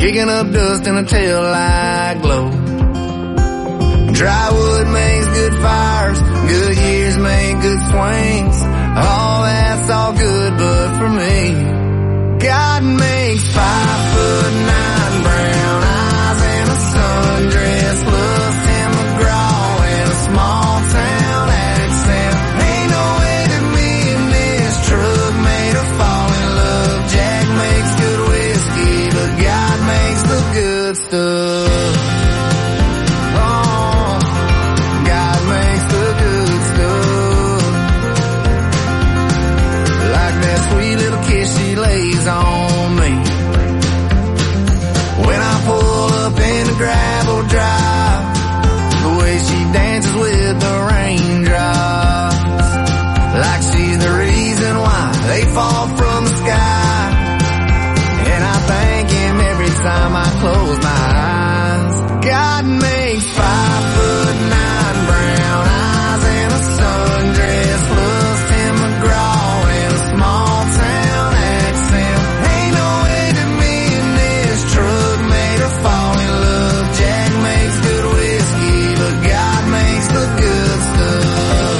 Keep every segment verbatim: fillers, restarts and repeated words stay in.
kicking up dust in a taillight glow. Dry wood makes good fires, good years make good swings. All that's all good, but for me, God makes five foot nine brown eyes and a sundress, loves Tim McGraw and a small town accent. Ain't no way that me and this truck made her fall in love. Jack makes good whiskey, but God makes the good stuff. Oh, God makes the good stuff. Like that sweet little kiss she lays on me when I pull up in the gravel drive, the way she dances with the raindrops, like she's the reason why they fall from the sky. And I thank him every time I close my eyes. God makes five foot nine brown eyes and a sundress, loves Tim McGraw and a small town accent. Ain't no way that me and this truck made her fall in love. Jack makes good whiskey, but God makes the good stuff.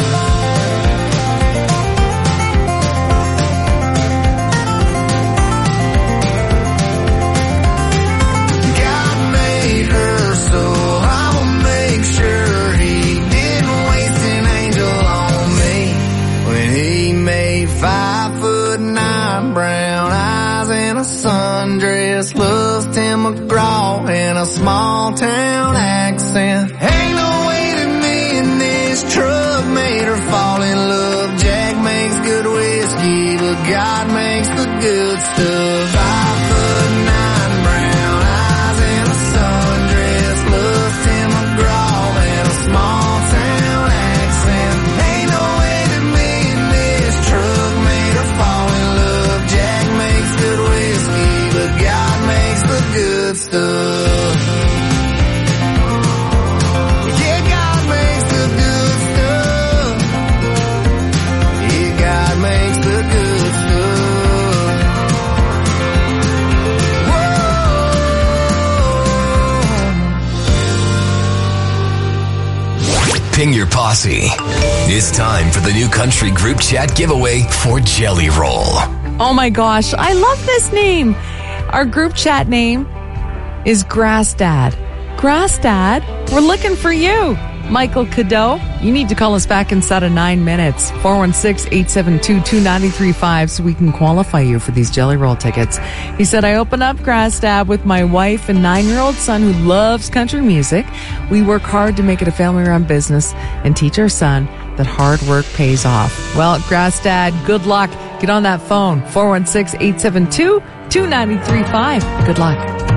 God made her, so I will make sure he didn't waste an angel on me when he made five foot nine brown eyes and a sundress, loves Tim McGraw and a small town accent. Ain't no way that me and this truck made her fall in love. Jack makes good whiskey, but God makes the good stuff. Five foot nine brown eyes and a sundress, loves Tim McGraw and a small town accent. Ain't no way that me and this truck made her fall in love. Jack makes good whiskey, but God makes the good stuff. Yeah, God makes the good stuff. Yeah, God makes the good stuff. Whoa. Ping your posse. It's time for the new country group chat giveaway for Jelly Roll. Oh my gosh, I love this name. Our group chat name is Grass Dad. Grass Dad, we're looking for you. Michael Cadeau, you need to call us back inside of nine minutes. four one six, eight seven two, two nine three five so we can qualify you for these Jelly Roll tickets. He said, I open up Grass Dad with my wife and nine-year-old son who loves country music. We work hard to make it a family-run business and teach our son that hard work pays off. Well, Grass Dad, good luck. Get on that phone, four one six, eight seven two, two nine three five. Good luck.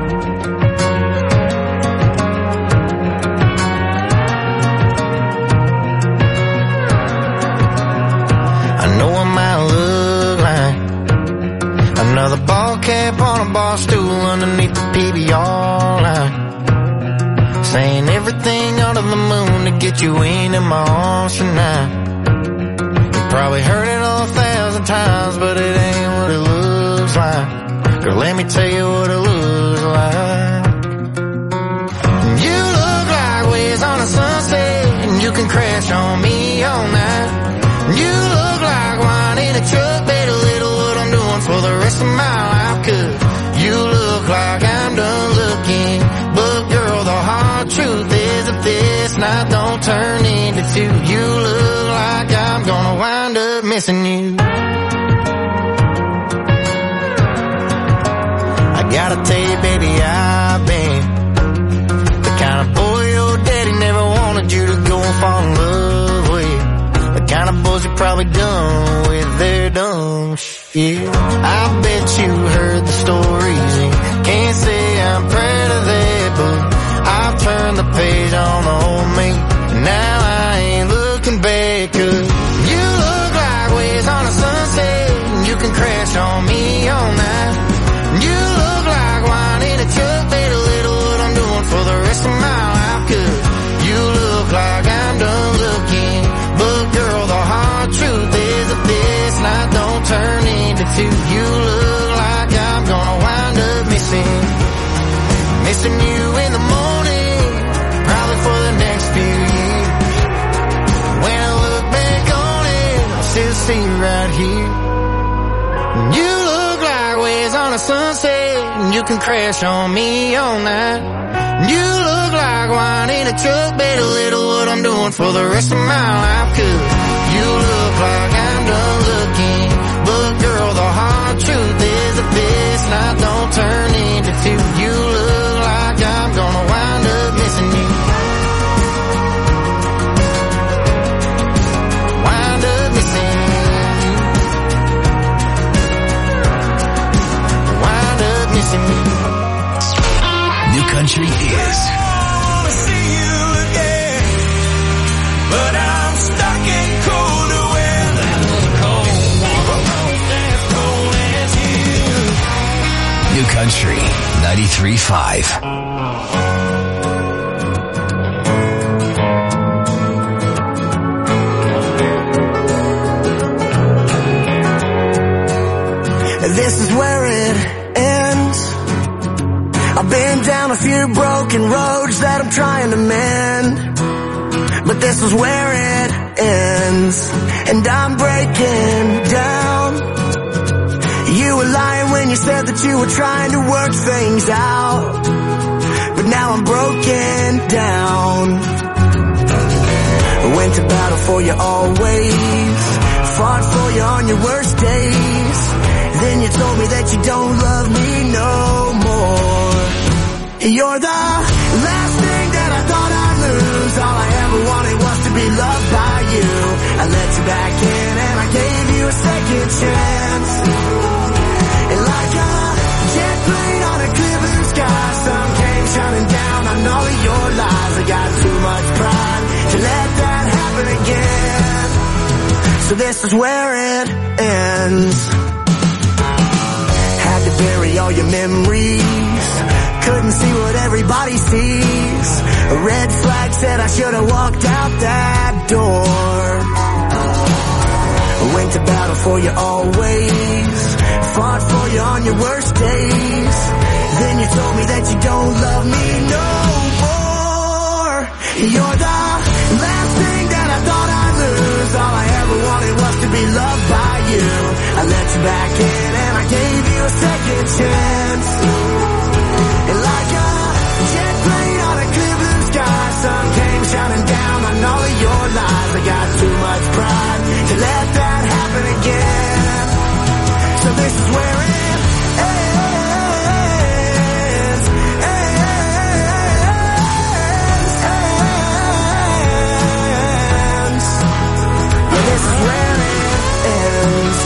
I know I might look like another ball cap on a bar stool underneath the P B R line, saying everything under the moon to get you into my arms tonight. You probably heard it a thousand times, but it ain't what it looks like. Girl, let me tell you what it looks like. You look like waves on a sunset, and you can crash on me all night. You look like wine in a truck, better little what I'm doing for the rest of my life. Cause you look like I'm done looking, but girl, the hard truth is if this night don't turn into two, you look like I'm gonna wind up missing you. I gotta tell you, baby, I've been the kind of boy your daddy never wanted you to go and fall in love with. The kind of boys you probably done with their dumb shit. I bet you heard the stories and can't say I'm proud of that, but I've turned the page on the old me, and now I ain't looking back. Cause you look like waves on a sunset, and you can crash on me all night. You look like wine in a truck, better little what I'm doing for the rest of my life. Cause you look like I'm done looking, but girl, the hard truth is that this night don't turn into two. You look like I'm gonna wind up missing. missing you in the morning, probably for the next few years. When I look back on it, I still see you right here. You look like waves on a sunset, and you can crash on me all night. You look like wine in a truck, bet a little what I'm doing for the rest of my life. Cause you look like I'm done looking, but girl, the hard truth is that this night don't turn into two. You look like I'm gonna wind up missing you. Wind up missing you. Wind up missing you. New Country is See you again, but I'm stuck in colder weather. Almost as cold as you. New Country ninety-three point five. This is where it ends. I've been down a few broken roads that I'm trying to mend, but this is where it ends, and I'm breaking down. You were lying when you said that you were trying to work things out, but now I'm broken down. I went to battle for you always, fought for you on your worst days. Then you told me that you don't love me no more. You're the last thing that I thought I'd lose. All I ever wanted was to be loved by you. I let you back in and I gave you a second chance. And like a jet plane on a clear blue sky, sun came shining down on all of your lies. I got too much pride to let that happen again. So this is where it ends. Had to bury all your memories, couldn't see what everybody sees. A red flag said I should have walked out that door. I went to battle for you always, fought for you on your worst days. Then you told me that you don't love me no more. You're the last thing that I thought I'd lose. All I ever wanted was to be loved by you. I let you back in and I gave you a second chance. And like a jet plane on a clear blue sky, sun came shining down on all of your lies. I got too much pride to let that happen again. So this is where it ends. ends, ends. Yeah, this is where it ends.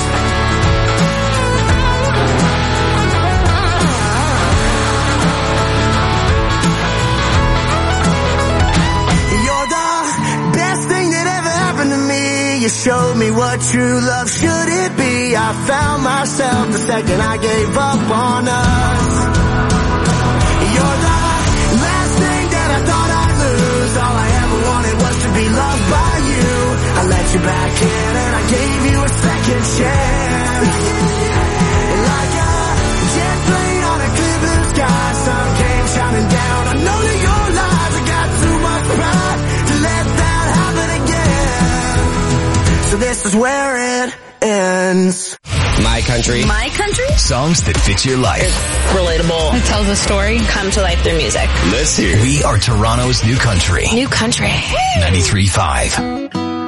You showed me what true love should it be. I found myself the second I gave up on us. You're the last thing that I thought I'd lose. All I ever wanted was to be loved by you. I let you back in and I gave you a second chance. And like a jet plane on a clear blue sky, sun came shining down on all of your lies. I got too much pride to let that happen again. So this is where it ends. My Country. My Country? Songs that fit your life. It's relatable. It tells a story. Come to life through music. Let's hear it. We are Toronto's New Country. New Country. ninety-three point five.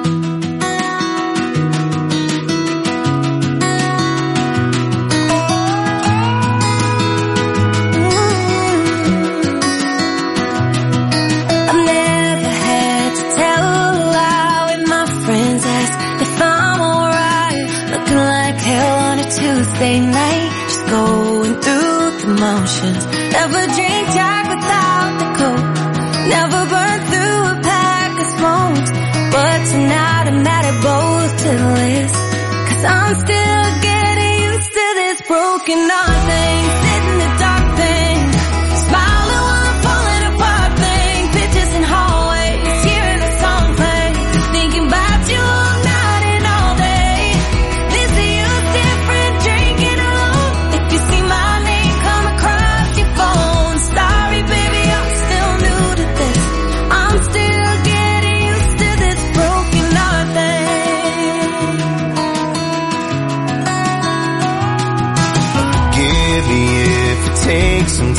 Tuesday night, just going through the motions. Never drink Jack without the coke. Never burn through a pack of smokes. But tonight I'm mad at both to the list. Cause I'm still getting used to this broken heart thing. Sit in the dark thing. Smiling while I'm falling apart thing. Pictures in hallways, hearing a song play. Thinking about you all night and all day. This is you different, drinking alone. If you see my name come across your phone, sorry baby.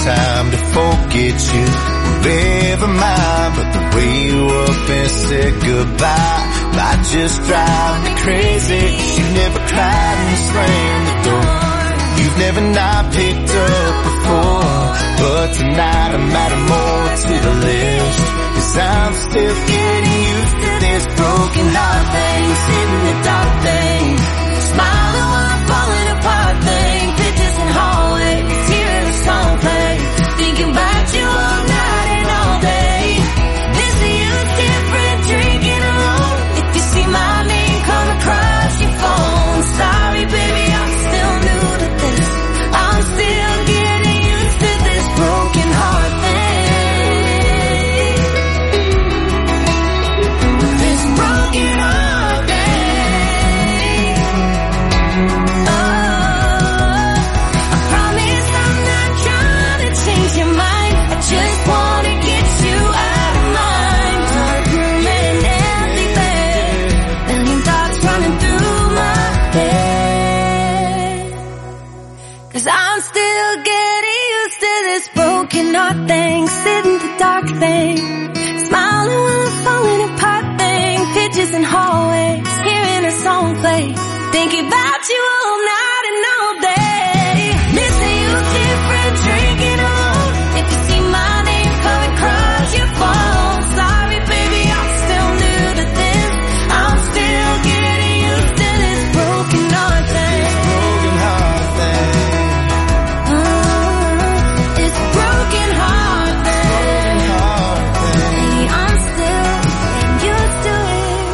time to forget you were ever mine, but the way you up and said goodbye might just drive me crazy. You never cried and slammed the door. You've never not picked up before, but tonight I'm adding more to the list, 'cause I'm still getting used to this broken heart thing, sitting the dark thing, smiling while I'm falling apart thing, pictures in hallways, hearing a song play, thinking about you all night and all day, missing you different, drinking alone, if you see my name come across your phone, sorry baby, I'm still new to this, I'm still getting used to this broken heart thing, this broken heart thing. Oh, I promise I'm not trying to change your mind, I just wanna get you out of mind, dark room and empty bed, million thoughts running through my head, 'cause I'm still getting used to this broken heart thing, sitting the dark thing, smiling while I'm falling apart thing, pictures in hallways, hearing a song play, thinking about you all night and all day, missing you different, drinking alone, if you see my name coming across your phone, sorry baby, I'm still new to this, I'm still getting used to this broken heart thing, broken heart thing. It's broken heart thing. Baby, I'm still getting used to it.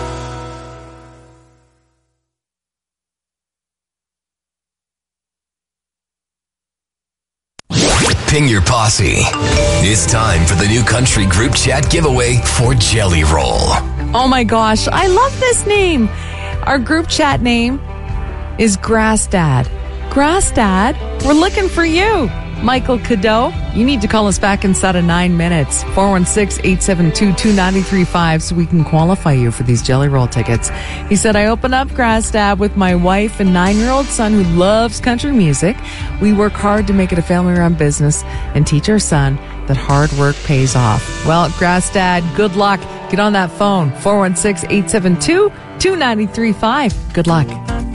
Ping your posse. It's time for the new country group chat giveaway for Jelly Roll. Oh my gosh, I love this name. Our group chat name is Grass Dad. Grass Dad, we're looking for you. Michael Cadeau, you need to call us back inside of nine minutes. four one six, eight seven two, two nine three five so we can qualify you for these Jelly Roll tickets. He said, I opened up Grass Dad with my wife and nine-year-old son who loves country music. We work hard to make it a family-run business and teach our son that hard work pays off. Well, Grass Dad, good luck. Get on that phone, four one six, eight seven two, two nine three five. Good luck.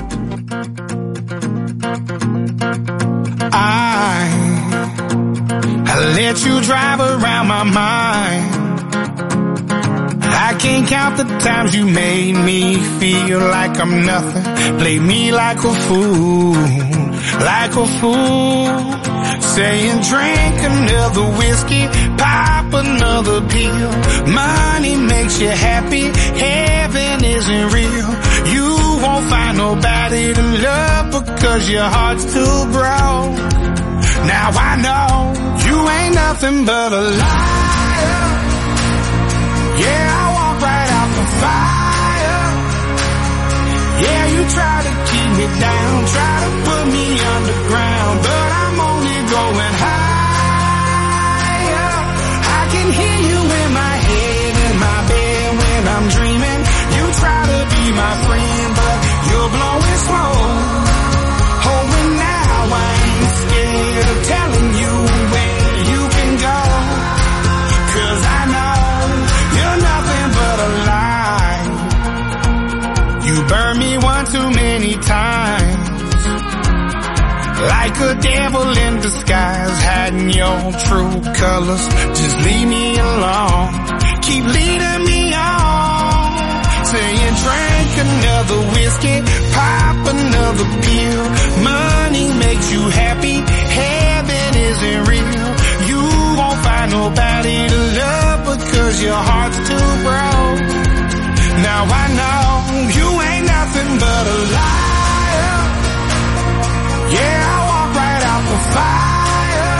I, I let you drive around my mind. I can't count the times you made me feel like I'm nothing. Play me like a fool, like a fool. Saying drink another whiskey, pop another pill. Money makes you happy, heaven isn't real. You won't find nobody to love because your heart's too broke. Now I know you ain't nothing but a liar. Yeah, I walk right out the fire. Yeah, you try to keep me down, try to put me underground, but I'm only going higher. I can hear you in my head, in my bed when I'm dreaming. You try to be my friend, but you're blowing smoke. Oh, and now I ain't scared of telling you where you can go, 'cause I know you're nothing but a lie. You burned me one too many times, like a devil in disguise, hiding your true colors. Just leave me alone, keep leading me on, saying drink another whiskey, pop another pill. Money makes you happy, heaven isn't real. You won't find nobody to love because your heart's too broke. Now I know you ain't nothing but a liar. Yeah, I walk right out the fire.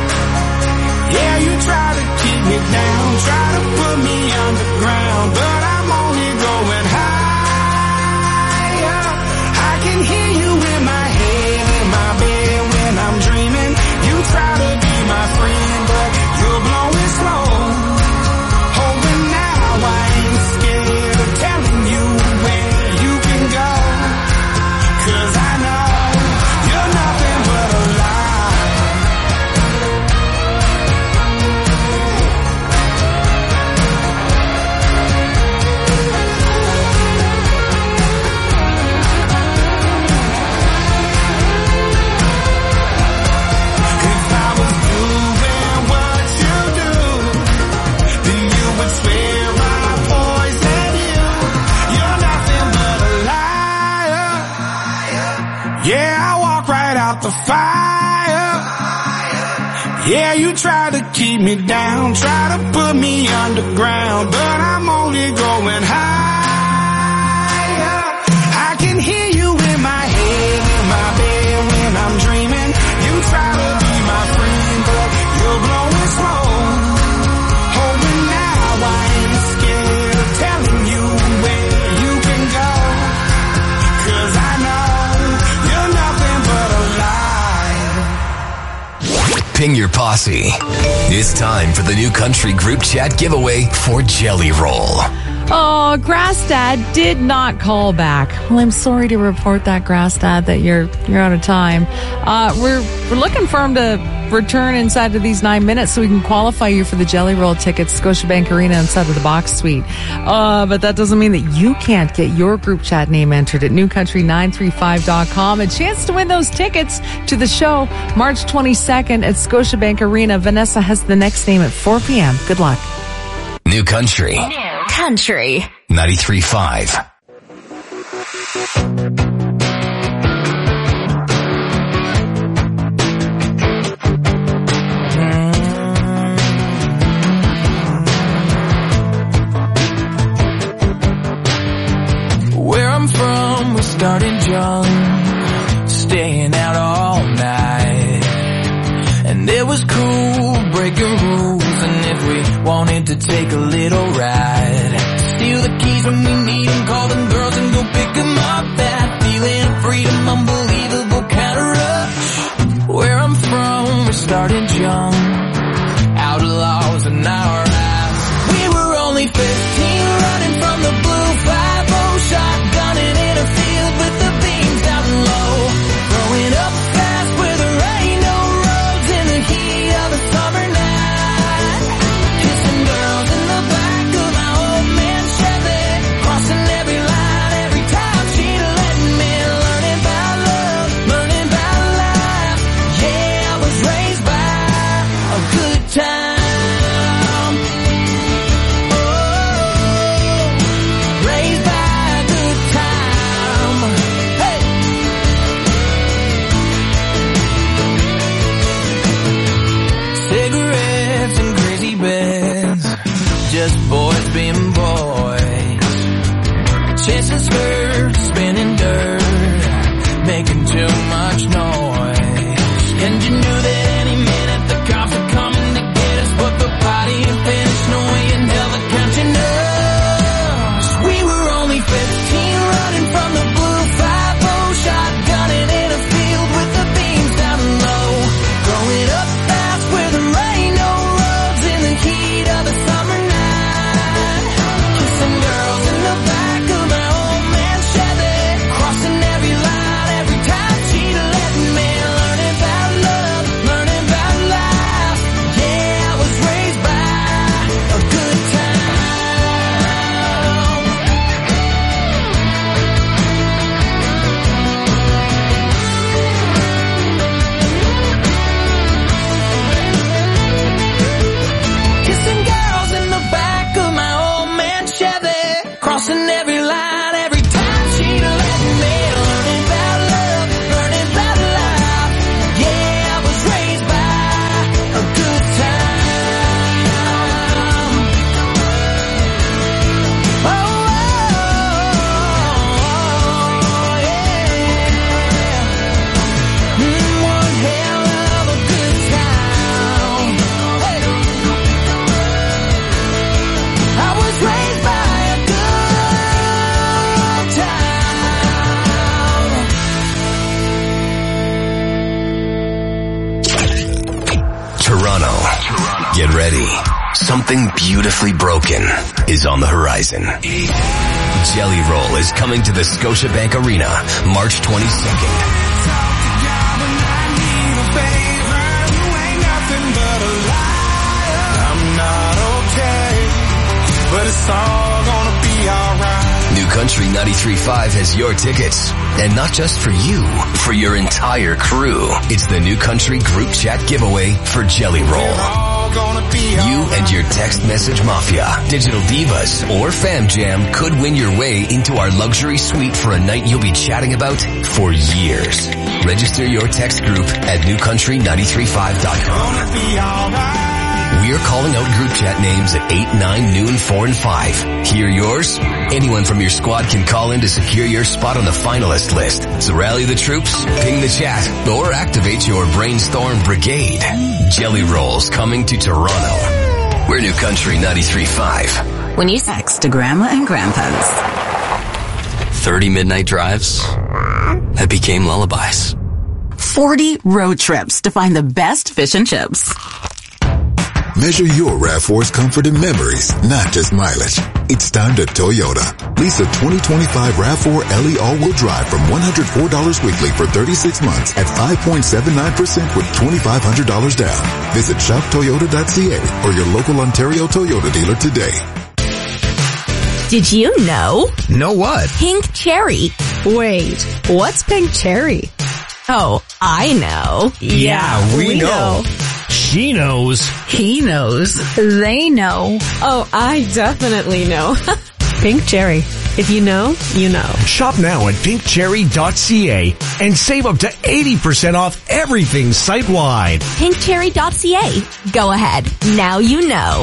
Yeah, you try to keep me down, try to put me underground, but I'm only going higher. I can hear you in my head, in my bed when I'm dreaming. You try to be my friend, but you're blowing smoke. Oh, and now I ain't scared of telling you where you can go, 'cause I know you're nothing but a lie. Yeah, you try to keep me down, try to put me underground, but I'm only going higher. I can hear you in my head, in my bed when I'm dreaming. You try to be my friend, but you're blowing smoke. Hoping now I ain't scared of telling you where you can go. Cause I know you're nothing but a lie. Ping your posse. It's time for the New Country Group Chat giveaway for Jelly Roll. Oh, Grass Dad did not call back. Well, I'm sorry to report that, Grass Dad, that you're you're out of time. Uh, we're we're looking for him to return inside of these nine minutes so we can qualify you for the Jelly Roll tickets, Scotiabank Arena inside of the box suite. Uh, but that doesn't mean that you can't get your group chat name entered at new country nine three five dot com. A chance to win those tickets to the show March twenty-second at Scotiabank Arena. Vanessa has the next name at four p.m. Good luck. New Country. New Country. ninety-three point five. Where I'm from, we started young, staying out all night. And it was cool breaking rules, and if we wanted to take a little ride, steal the keys when we need them, call them girls and go pick them up. That feeling of freedom, unbelievable kind of rush. Where I'm from, we started young, outlaws in our eyes. We were only fifteen, running from the blue five oh, shotgunning in a field with the beams down low. Growing up fast where there ain't no roads in the heat of a summer night. Kissing girls in the back of my old man Chevy, crossing every line every time she'd let me. Learning about love, learning about life. Yeah, I was raised by a good time. Just boys being boys, chasing skirts, spinning dirt, making too much noise. And you knew that any minute the cops were coming to get us, but the party had finished, no way in hell to catching us. We were only fifteen, running from the blue five oh, shotgunning in a field with the beams down low. Growing up fast where there ain't no roads in the heat of the summer night. Get ready. Something beautifully broken is on the horizon. Jelly Roll is coming to the Scotiabank Arena March twenty-second. New Country ninety-three point five has your tickets. And not just for you, for your entire crew. It's the New Country Group Chat giveaway for Jelly Roll. all gonna be You alright. and your text message mafia, digital divas, or fam jam could win your way into our luxury suite for a night you'll be chatting about for years. Register your text group at new country nine three five dot com. Gonna be alright. We're calling out group chat names at eight, nine, noon, four, and five. Hear yours? Anyone from your squad can call in to secure your spot on the finalist list. So rally the troops, ping the chat, or activate your brainstorm brigade. Jelly Rolls coming to Toronto. We're New Country ninety-three point five. When you text to grandma and grandpa's. thirty midnight drives that became lullabies. forty road trips to find the best fish and chips. Measure your RAV four's comfort and memories, not just mileage. It's time to Toyota. Lease a twenty twenty-five RAV four L E all-wheel drive from one hundred four dollars weekly for thirty-six months at five point seven nine percent with twenty-five hundred dollars down. Visit shop toyota dot c a or your local Ontario Toyota dealer today. Did you know? Know what? Pink cherry. Wait, what's pink cherry? Oh, I know. Yeah, we, we know. know. She knows. He knows. They know. Oh, I definitely know. Pink Cherry. If you know, you know. Shop now at pink cherry dot c a and save up to eighty percent off everything site-wide. pink cherry dot c a. Go ahead. Now you know.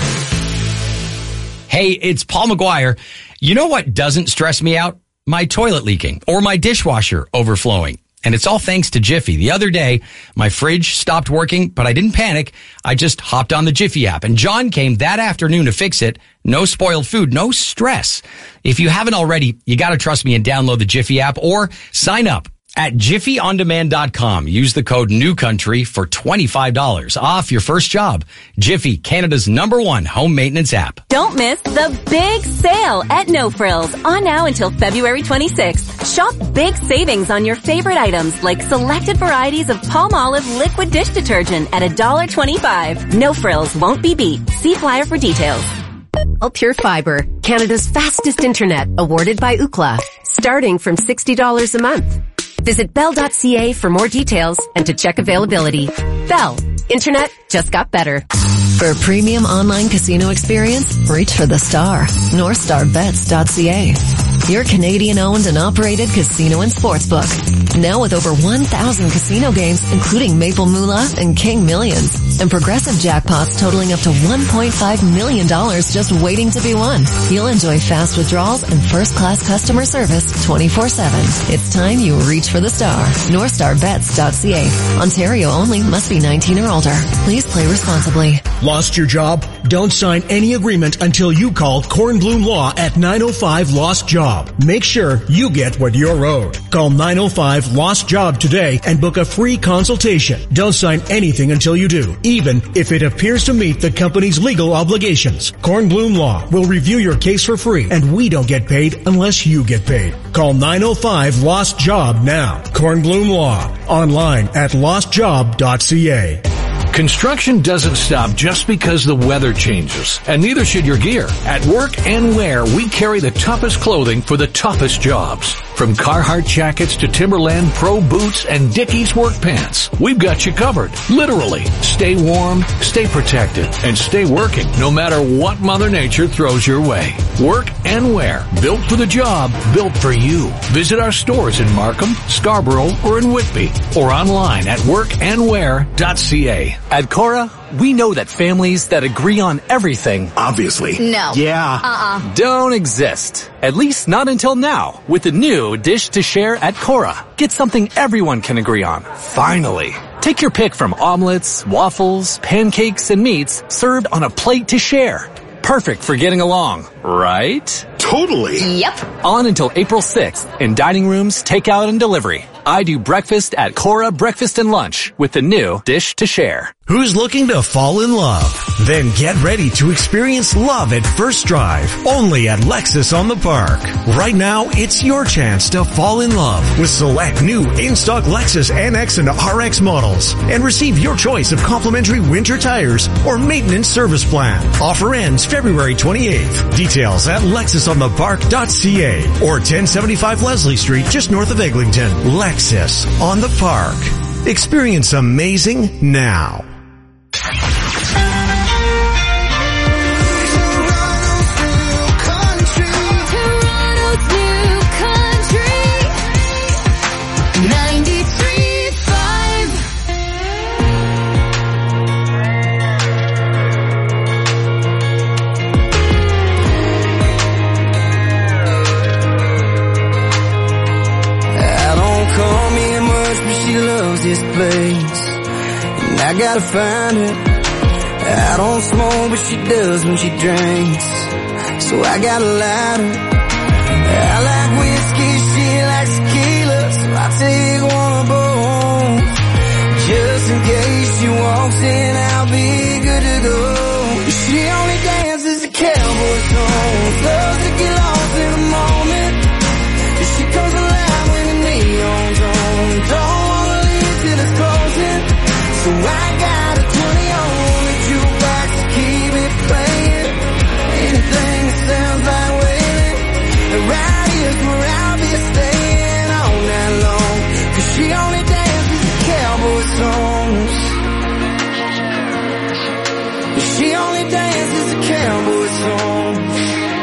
Hey, it's Paul McGuire. You know what doesn't stress me out? My toilet leaking or my dishwasher overflowing. And it's all thanks to Jiffy. The other day, my fridge stopped working, but I didn't panic. I just hopped on the Jiffy app, and John came that afternoon to fix it. No spoiled food, no stress. If you haven't already, you gotta trust me and download the Jiffy app or sign up at jiffy on demand dot com. Use the code NEWCOUNTRY for twenty-five dollars off your first job. Jiffy, Canada's number one home maintenance app. Don't miss the big sale at No Frills on now until February twenty-sixth. Shop big savings on your favorite items like selected varieties of Palmolive liquid dish detergent at one dollar twenty-five. No Frills won't be beat. See flyer for details. Bell Pure Fiber, Canada's fastest internet, awarded by Ookla, starting from sixty dollars a month. Visit bell dot c a for more details and to check availability. Bell. Internet just got better. For a premium online casino experience, reach for the star. north star bets dot c a. Your Canadian-owned and operated casino and sportsbook. Now with over one thousand casino games, including Maple Moolah and King Millions. And progressive jackpots totaling up to one point five million dollars just waiting to be won. You'll enjoy fast withdrawals and first-class customer service twenty-four seven. It's time you reach for the star. north star bets dot c a. Ontario only. Must be nineteen or older. Please play responsibly. Lost your job? Don't sign any agreement until you call Kornblum Law at nine oh five Lost Job. Make sure you get what you're owed. Call nine oh five Lost Job today and book a free consultation. Don't sign anything until you do, even if it appears to meet the company's legal obligations. Kornblum Law will review your case for free, and we don't get paid unless you get paid. Call nine oh five Lost Job now. Kornblum Law. Online at lost job dot c a. Construction doesn't stop just because the weather changes, and neither should your gear. At Work and Wear, we carry the toughest clothing for the toughest jobs. From Carhartt jackets to Timberland Pro boots and Dickies work pants, we've got you covered. Literally. Stay warm, stay protected, and stay working no matter what Mother Nature throws your way. Work and Wear. Built for the job, built for you. Visit our stores in Markham, Scarborough, or in Whitby, or online at work and wear dot c a. At Cora, we know that families that agree on everything, obviously, no, yeah, uh-uh, don't exist. At least not until now, with the new Dish to Share at Cora. Get something everyone can agree on. Finally. Take your pick from omelets, waffles, pancakes, and meats served on a plate to share. Perfect for getting along, right? Totally. Yep. On until April sixth in dining rooms, takeout, and delivery. I do breakfast at Cora Breakfast and Lunch with the new Dish to Share. Who's looking to fall in love? Then get ready to experience love at first drive, only at Lexus on the Park. Right now, it's your chance to fall in love with select new in-stock Lexus N X and R X models and receive your choice of complimentary winter tires or maintenance service plan. Offer ends February twenty-eighth. Details at lexus on the park dot c a or ten seventy-five Leslie Street, just north of Eglinton. Lexus on the Park. Experience amazing now. find her. I don't smoke, but she does when she drinks. So I got a lighter. I like whiskey, she likes tequila, so I take one of both. Just in case she walks in, I'll be good to go. She only dances a cowboy song, loves to get lost in a moment. She comes alive when the neon's on, don't wanna leave till it's closing. So I got a twenty on the jukebox to keep it playing. Anything that sounds like wailing, right here's where I'll be staying all night long. Cause she only dances the cowboy songs. She only dances the cowboy songs.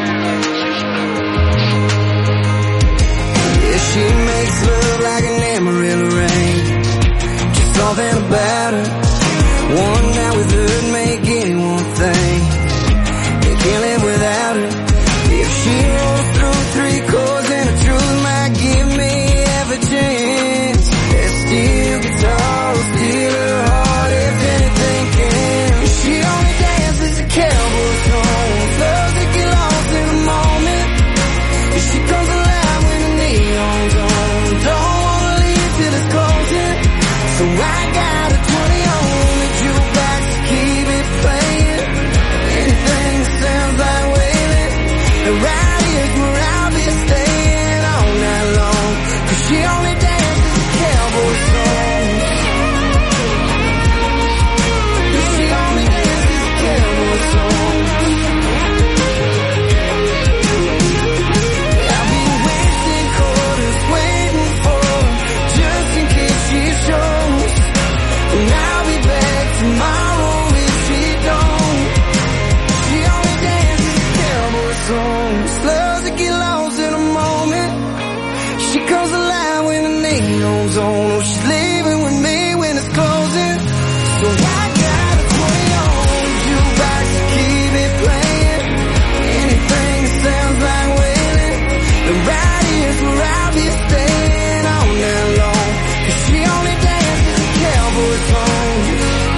Yeah, she makes love like an Amarillo rain. Just something about her. One night with her make anyone think they can't live without her. If she rolls through three chords and the truth might give me half a chance, that steel guitar will steal her heart if anything can. She only dances a cowboy song, loves to get lost in a moment. She comes alive when the neon's on, don't wanna leave till it's closing. So I got a twenty on the jukebox to keep it playing. Anything that sounds like wailing, right here's where I'll be staying all night long. Cause she only dances the cowboy songs. She only dances the cowboy songs. I'll be wasting quarters waiting for her, just in case she shows. And I'll be back tomorrow if she don't. She only dances the cowboy songs, loves to get lost in a moment. She comes alive when the neon's on. Oh, she's leaving with me when it's closing. So I got a twenty on the jukebox to keep it playing. Anything that sounds like wailing, the right here's where I'll be staying all night long. Cause she only dances the cowboy songs.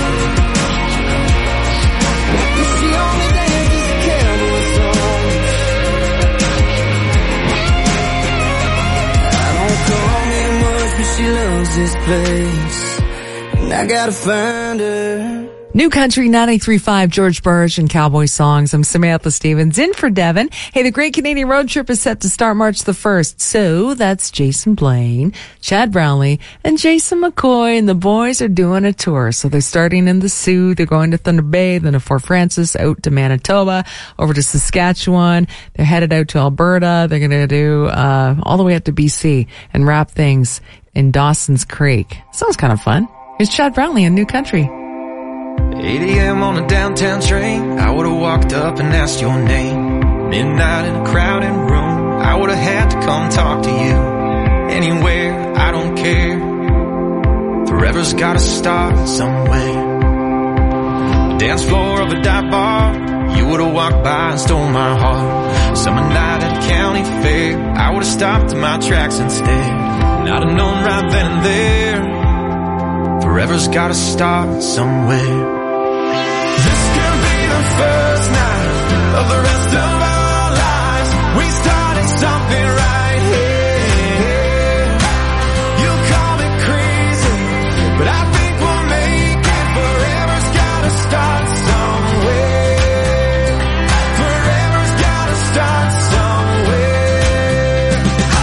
She only dances the cowboy songs. I don't call me much, but she loves this place, and I gotta find her. New Country ninety-three point five, George Burge and Cowboy Songs. I'm Samantha Stevens in for Devin. Hey, the Great Canadian Road Trip is set to start March the first. So that's Jason Blaine, Chad Brownlee, and Jason McCoy, and the boys are doing a tour. So they're starting in the Sioux. They're going to Thunder Bay, then to Fort Francis, out to Manitoba, over to Saskatchewan. They're headed out to Alberta. They're going to do uh all the way up to B C and wrap things in Dawson's Creek. Sounds kind of fun. Here's Chad Brownlee in New Country. eight a.m. on a downtown train, I would've walked up and asked your name. Midnight in a crowded room, I would've had to come talk to you. Anywhere, I don't care. Forever's gotta start somewhere. Dance floor of a dive bar, you would've walked by and stole my heart. Summer night at a county fair, I would've stopped in my tracks instead. And I'd have known right then and there, forever's gotta start somewhere. This could be the first night of the rest of our lives. We started something right here. You call me crazy, but I think we'll make it. Forever's gotta start somewhere. Forever's gotta start somewhere.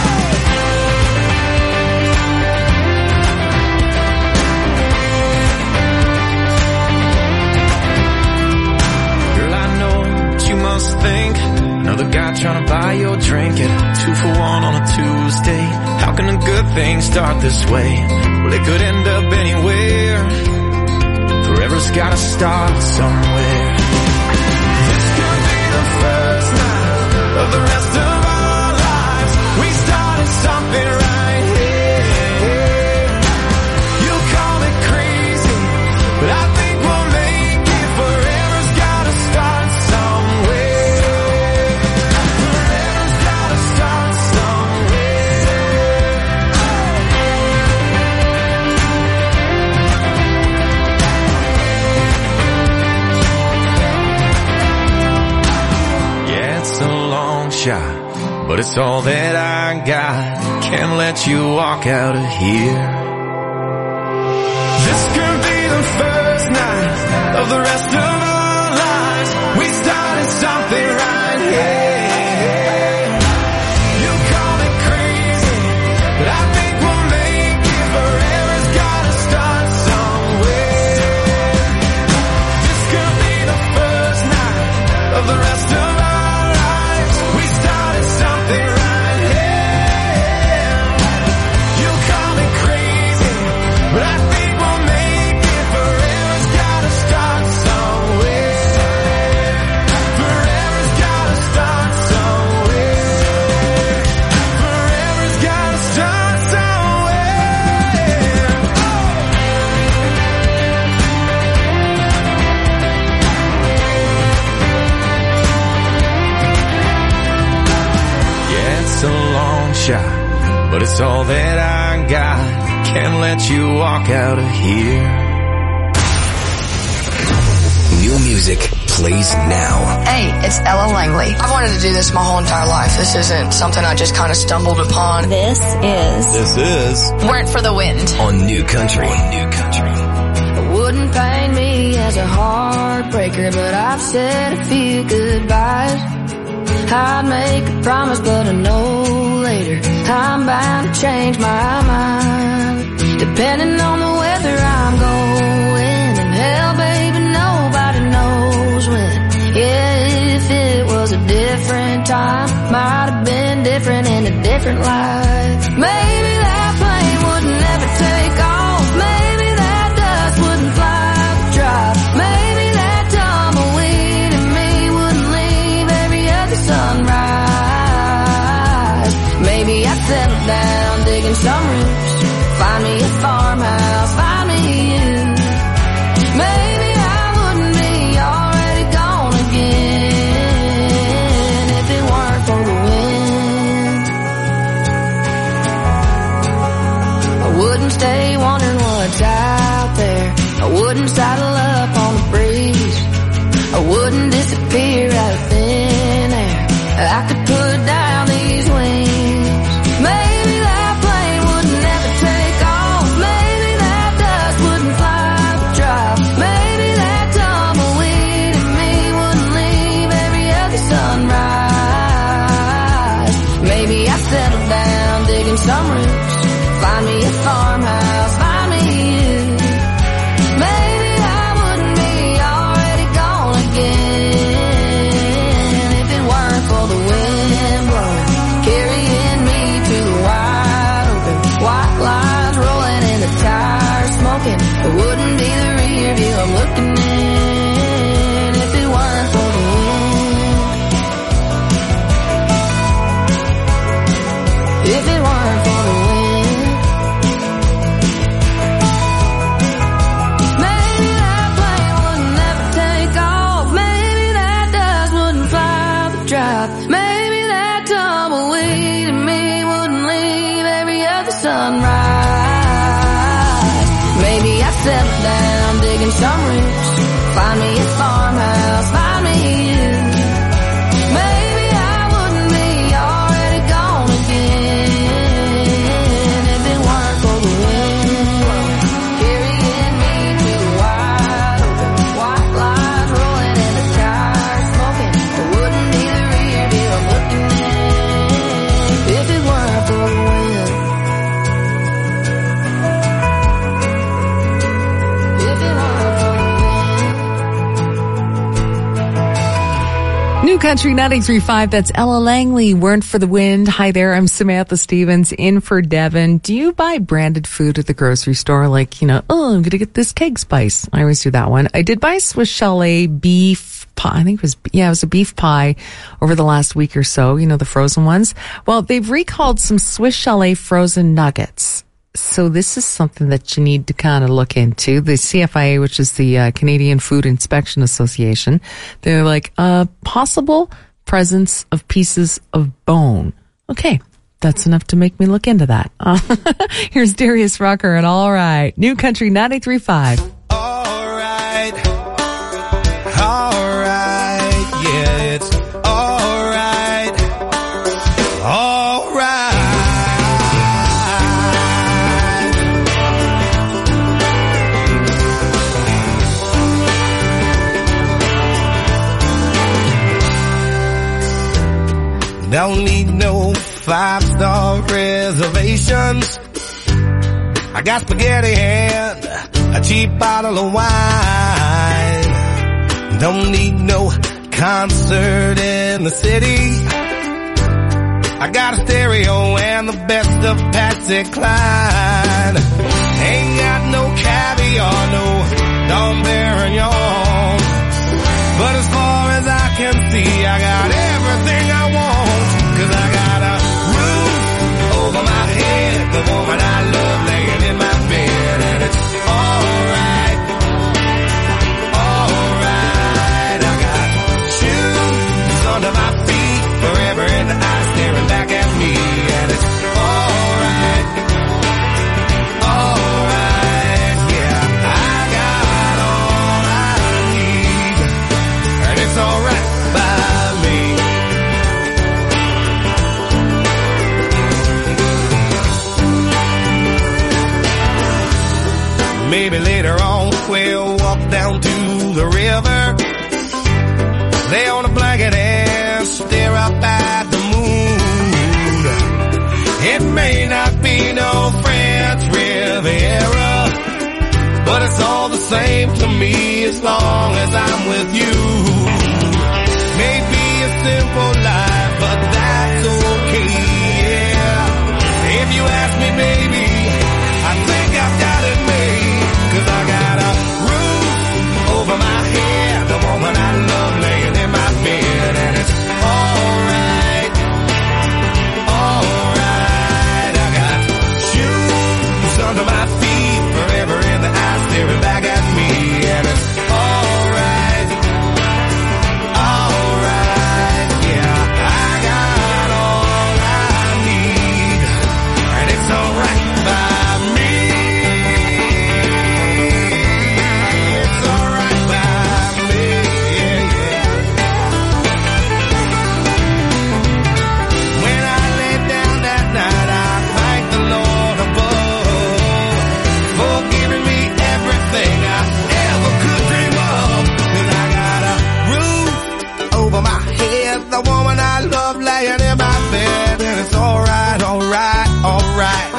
Girl, I know what you must think. Another guy trying to buy your drink at two for one on a Tuesday. How can a good thing start this way? Well, it could end up anywhere. Forever's gotta start somewhere. This could be the first night of the rest of our lives. We started something right here. You call me crazy, but I think we'll make it. Forever's gotta start somewhere. Forever's gotta start somewhere. shot, but it's all that I got. Can't let you walk out of here. This could be the first night of the rest of our lives. We started something right here. You call me crazy, but I think we'll make it. Forever's gotta start somewhere. This could be the first night of the rest of our lives. We started something right here. You call me crazy, but I think we'll make it. Forever's gotta start somewhere. Forever's gotta start somewhere. Forever's gotta start somewhere. Yeah, it's a long shot, but it's all that I got. Can't let you walk out of here. New music plays now. Hey, it's Ella Langley. I've wanted to do this my whole entire life. This isn't something I just kind of stumbled upon. This is This is Weren't for the Wind. on New Country. On New Country. It wouldn't pain me as a heartbreaker, but I've said a few goodbyes. I'd make a promise, but I know later I'm bound to change my mind. Depending on the weather I'm going, and hell, baby, nobody knows when. Yeah, if it was a different time, might have been different in a different life. Maybe that plane wouldn't ever take off. Maybe that dust wouldn't fly the drive. Maybe that tumbleweed in me wouldn't leave every other sunrise. Maybe I'd settle down, digging some roots, find me a farmhouse, find me you. Maybe I wouldn't be already gone again if it weren't for the wind. I wouldn't stay wondering what's out there. I wouldn't saddle up on the breeze. I wouldn't disappear out of thin air. I could put down these wings. Maybe that plane wouldn't ever take off. Maybe that dust wouldn't fly the drive. Maybe that tumbleweed in me wouldn't leave every other sunrise. Maybe I settle down, digging some roots, find me a farmhouse, find me you. Maybe I wouldn't be already gone again if it weren't for the wind blowing, carrying me to the wide open. White lines rolling in the tires, smoking. It wouldn't be the rear view I'm looking in if it weren't for the wind. If it weren't for the wind. Maybe that plane wouldn't ever take off. Maybe that dust wouldn't fly the drive. Maybe that tumbleweed in me wouldn't leave every other sunrise. Maybe I settle down, digging some roots, find me a farmhouse, find me you. Maybe I wouldn't be already gone again if it weren't for the wind carrying me to the wide open. White lines rolling in the tires, smoking. It wouldn't be the rear view I'm looking in if it weren't for the wind. If it weren't for the wind. New Country ninety-three point five, that's Ella Langley, Weren't for the Wind. Hi there, I'm Samantha Stevens, in for Devin. Do you buy branded food at the grocery store? Like, you know, oh, I'm going to get this keg spice. I always do that one. I did buy Swiss Chalet beef pie. I think it was, yeah, it was a beef pie over the last week or so, you know, the frozen ones. Well, they've recalled some Swiss Chalet frozen nuggets. So this is something that you need to kind of look into. The C F I A, which is the uh, Canadian Food Inspection Association, they're like, uh, possible presence of pieces of bone. Okay, that's enough to make me look into that. Uh, here's Darius Rucker and All Right. New Country ninety-three point five. All right, all right, yeah, it's all right. Don't need no five-star reservations. I got spaghetti and a cheap bottle of wine. Don't need no concert in the city. I got a stereo and the best of Patsy Cline. Ain't got no caviar, no Dom Perignon. But as far as I can see, I got everything I want. Cause I got a roof over my head, the woman I love laying in my bed, and it's alright, alright. I got shoes under my feet, forever in the eyes staring back at me, and it's alright, alright, yeah. I got all I need, and it's alright by me. Maybe later on we'll walk down to the river, lay on a blanket and stare up at the moon. It may not be no French Riviera, but it's all the same to me as long as I'm with you. Maybe a simple life, but that's okay, yeah. If you ask me, baby, I think I've got it made. Cause I got a roof over my head, the woman I love laying in my bed, and it's alright, alright. I got shoes under my feet, forever in the eyes staring back at me, and it's alright, alright, yeah. I got all I need, and it's alright by me. The woman I love laying in my bed, and it's alright, alright, alright,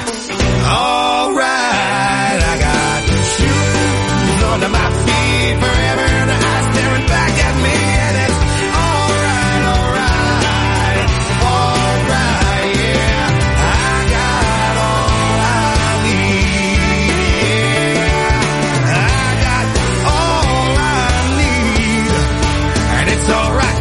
alright. I got shoes under my feet, forever in the eyes staring back at me, and it's alright, alright, alright, yeah. I got all I need, yeah. I got all I need, and it's alright.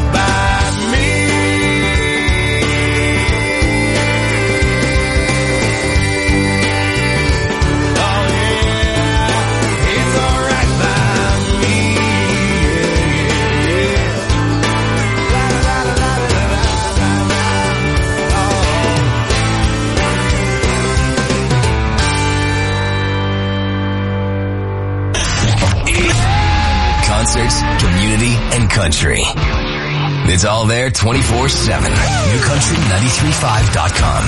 Concerts, community, and country. It's all there twenty-four seven. new country nine three five dot com.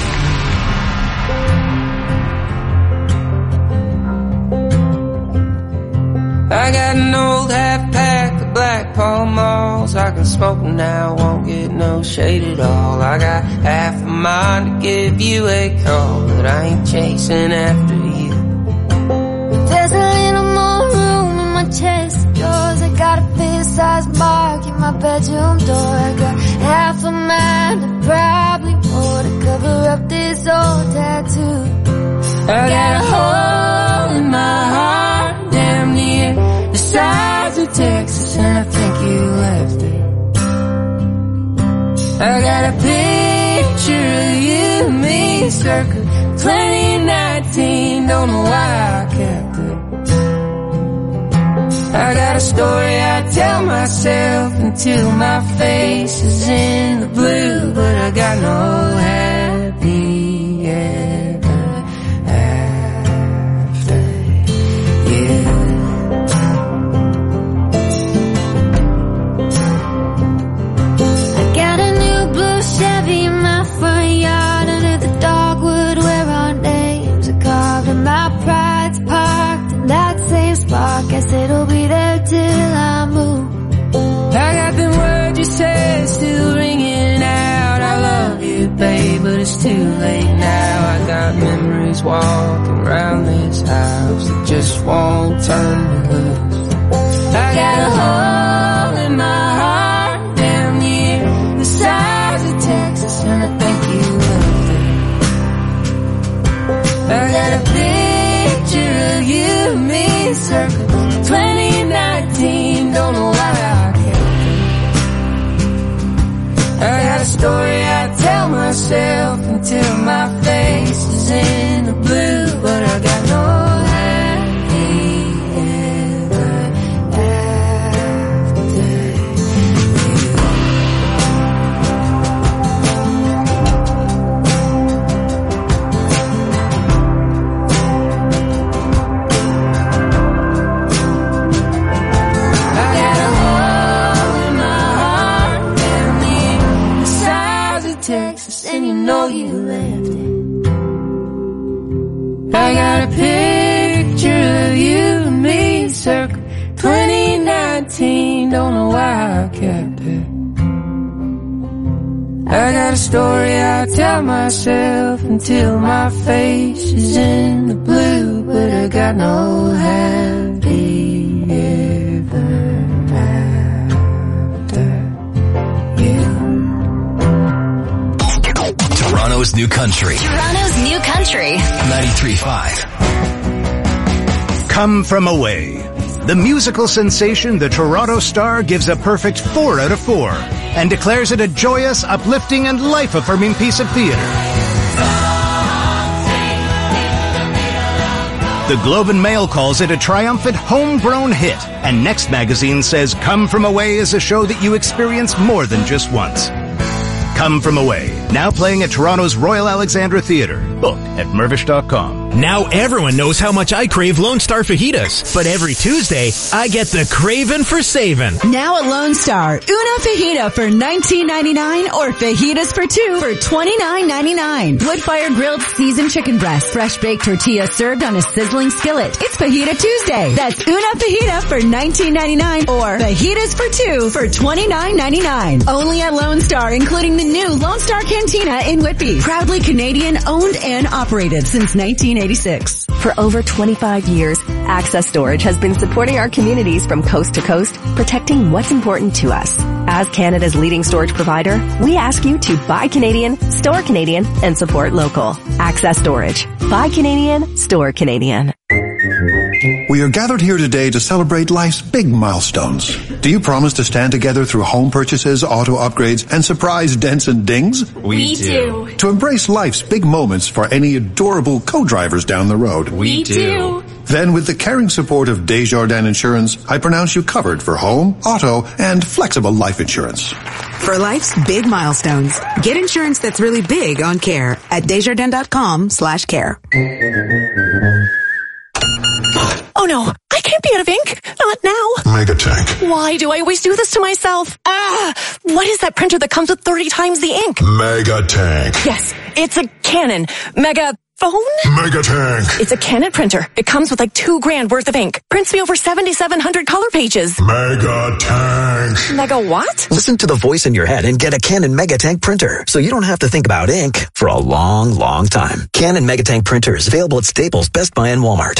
I got an old half pack of Black Pall Malls. I can smoke them now, won't get no shade at all. I got half a mind to give you a call, but I ain't chasing after you. There's a little more room in my chest of drawers. I got a fist-sized mark in my bedroom door. I got half a mind and probably more to cover up this old tattoo. I got a hole in my heart, damn near the size of Texas, and I think you left it. I got a picture of you and me circa twenty nineteen, don't know why I kept it. I got a story I tell myself until my face is in the blue, but I got no happy ever after you. I got a new blue Chevy in my front yard, under the dogwood where our names are carved, and my pride's parked in that same spot. Guess it'll be there till I move. I got them words you said still ringing out. I walking around this house that just won't turn me loose. I got a hole in my heart down near the size of Texas, and I think you left it. I got a picture of you and me circling twenty nineteen, don't know why I kept it. I got a story I tell myself until my face is in the blue, but I got no know you left it. I got a picture of you and me circle twenty nineteen, don't know why I kept it. I got a story I tell myself until my face is in the blue, but I got no happy ever after you. Toronto's New Country. Toronto's New Country. ninety-three point five. Come From Away. The musical sensation The Toronto Star gives a perfect four out of four and declares it a joyous, uplifting, and life-affirming piece of theater. The Globe and Mail calls it a triumphant homegrown hit, and Next Magazine says Come From Away is a show that you experience more than just once. Come From Away, now playing at Toronto's Royal Alexandra Theatre. Book at Mervish dot com. Now everyone knows how much I crave Lone Star fajitas, but every Tuesday, I get the craving for saving. Now at Lone Star, una fajita for nineteen ninety-nine or fajitas for two for twenty-nine ninety-nine. Wood-fired grilled seasoned chicken breast, fresh baked tortilla served on a sizzling skillet. It's Fajita Tuesday. That's una fajita for nineteen ninety-nine or fajitas for two for twenty-nine ninety-nine. Only at Lone Star, including the new Lone Star Cantina in Whitby. Proudly Canadian owned and operated since nineteen eighty-six. For over twenty-five years, Access Storage has been supporting our communities from coast to coast, protecting what's important to us. As Canada's leading storage provider, we ask you to buy Canadian, store Canadian, and support local. Access Storage. Buy Canadian, store Canadian. We are gathered here today to celebrate life's big milestones. Do you promise to stand together through home purchases, auto upgrades, and surprise dents and dings? We, we do. To embrace life's big moments for any adorable co-drivers down the road? We do. Then with the caring support of Desjardins Insurance, I pronounce you covered for home, auto, and flexible life insurance. For life's big milestones, get insurance that's really big on care at Desjardins.com slash care. Oh no, I can't be out of ink. Not now. Megatank. Why do I always do this to myself? Ah, what is that printer that comes with thirty times the ink? Megatank. Yes, it's a Canon Mega Phone? Megatank. It's a Canon printer. It comes with like two grand worth of ink. Prints me over seventy-seven hundred color pages. Megatank. Mega what? Listen to the voice in your head and get a Canon Megatank printer so you don't have to think about ink for a long, long time. Canon Megatank printer is available at Staples, Best Buy, and Walmart.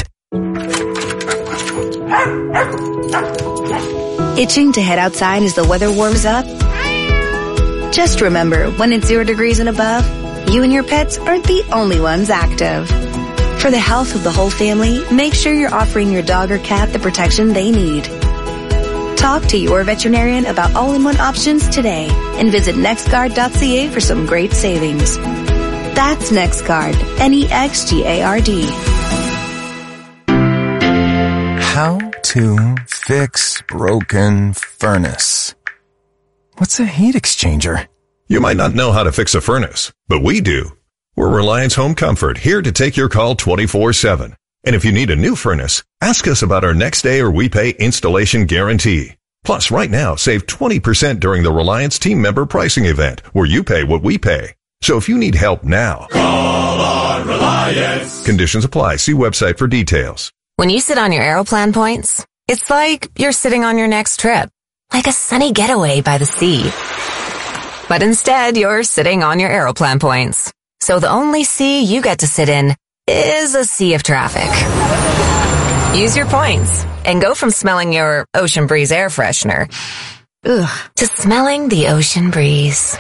Itching to head outside as the weather warms up? Just remember, when it's zero degrees and above, you and your pets aren't the only ones active. For the health of the whole family, make sure you're offering your dog or cat the protection they need. Talk to your veterinarian about all-in-one options today and visit nextguard dot c a for some great savings. That's NextGuard, N E X G A R D. How to fix broken furnace. What's a heat exchanger? You might not know how to fix a furnace, but we do. We're Reliance Home Comfort, here to take your call twenty-four seven. And if you need a new furnace, ask us about our next day or we pay installation guarantee. Plus, right now, save twenty percent during the Reliance team member pricing event, where you pay what we pay. So if you need help now, call on Reliance. Conditions apply. See website for details. When you sit on your Aeroplan points, it's like you're sitting on your next trip, like a sunny getaway by the sea. But instead, you're sitting on your Aeroplan points. So the only sea you get to sit in is a sea of traffic. Use your points and go from smelling your Ocean Breeze air freshener ugh, to smelling the ocean breeze.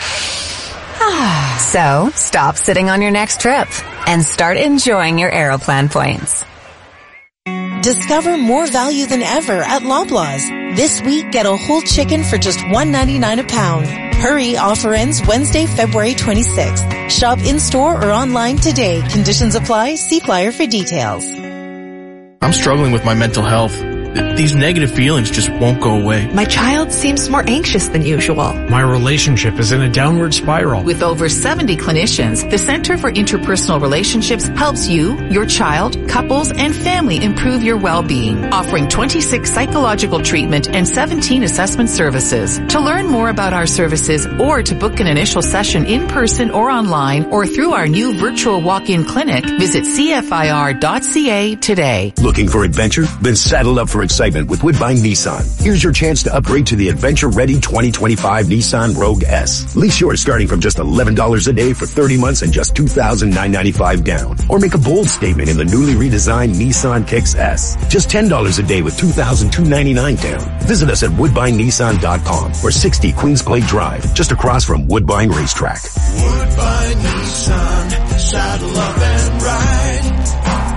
So, stop sitting on your next trip and start enjoying your Aeroplan points. Discover more value than ever at Loblaws. This week, get a whole chicken for just one ninety-nine a pound. Hurry, offer ends Wednesday, February twenty-sixth. Shop in-store or online today. Conditions apply. See flyer for details. I'm struggling with my mental health. These negative feelings just won't go away. My child seems more anxious than usual. My relationship is in a downward spiral. With over seventy clinicians, the Center for Interpersonal Relationships helps you, your child, couples, and family improve your well-being, offering twenty-six psychological treatment and seventeen assessment services. To learn more about our services or to book an initial session in person or online or through our new virtual walk-in clinic, visit C F I R dot C A today. Looking for adventure? Then saddle up for excitement with Woodbine Nissan. Here's your chance to upgrade to the adventure-ready twenty twenty-five Nissan Rogue S. Lease yours starting from just eleven dollars a day for thirty months and just two thousand nine hundred ninety-five dollars down. Or make a bold statement in the newly redesigned Nissan Kicks S. Just ten dollars a day with two thousand two hundred ninety-nine dollars down. Visit us at woodbine nissan dot com or sixty Queens Glade Drive, just across from Woodbine Racetrack. Woodbine Nissan, saddle up and ride.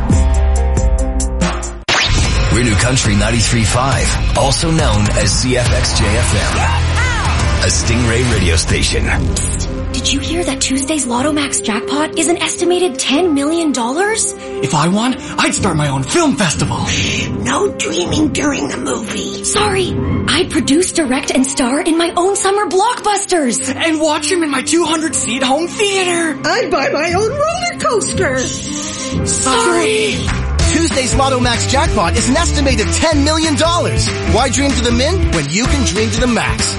We're New Country ninety-three point five, also known as C F X J F M, a Stingray radio station. Did you hear that Tuesday's Lotto Max jackpot is an estimated ten million dollars? If I won, I'd start my own film festival. No dreaming during the movie. Sorry, I'd produce, direct, and star in my own summer blockbusters. And watch them in my two hundred seat home theater. I'd buy my own roller coaster. Sorry. Tuesday's Lotto Max jackpot is an estimated ten million dollars. Why dream to the min when you can dream to the max?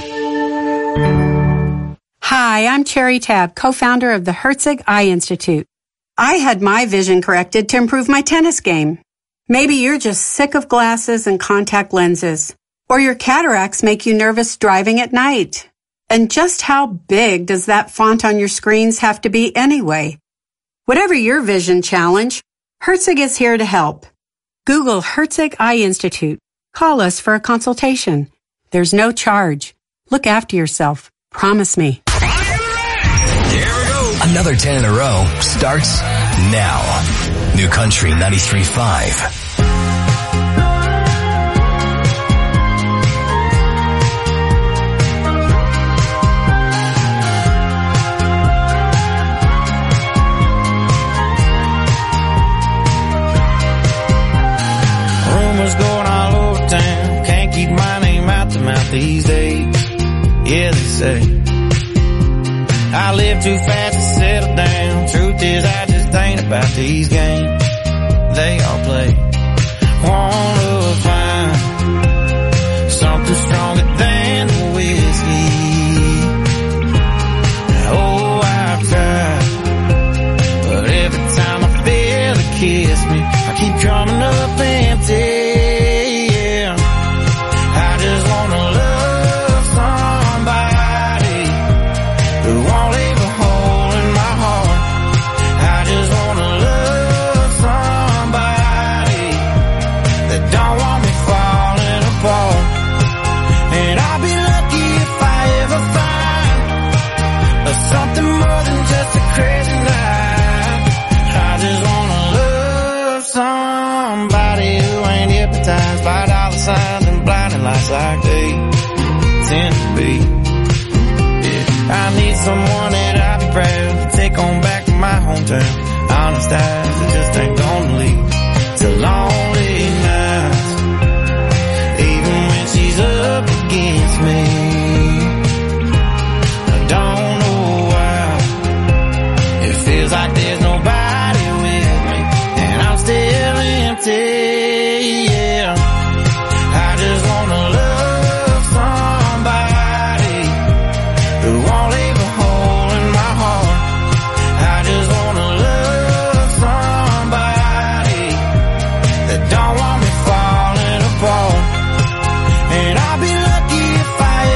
Hi, I'm Cherry Tab, co-founder of the Herzig Eye Institute. I had my vision corrected to improve my tennis game. Maybe you're just sick of glasses and contact lenses, or your cataracts make you nervous driving at night. And just how big does that font on your screens have to be anyway? Whatever your vision challenge, Herzig is here to help. Google Herzig Eye Institute. Call us for a consultation. There's no charge. Look after yourself. Promise me. Another ten in a row starts now. New Country ninety-three point five. Rumors going all over town, can't keep my name out the mouth these days. Yeah, they say I live too fast to settle down. Truth is, I just ain't about these games they all play. Wanna find something stronger than the whiskey. Oh, I've tried, but every time I feel it kiss me, I keep coming up empty. Yeah, I just wanna love somebody who won't leave a hole in my heart. I just wanna love somebody that don't want me falling apart. And I'll be lucky if I ever find something more than just a crazy night. I just wanna love somebody who ain't hypnotized by dollar signs and blinding lights like they tend to be. I need someone that I'll be proud to take on back to my hometown. Honest eyes that just ain't gonna lead to lonely nights. Even when she's up against me, I don't know why. It feels like there's nobody with me, and I'm still empty. Yeah, I just wanna love somebody who won't leave a hole in my heart. I just wanna love somebody that don't want me falling apart. And I'll be lucky if I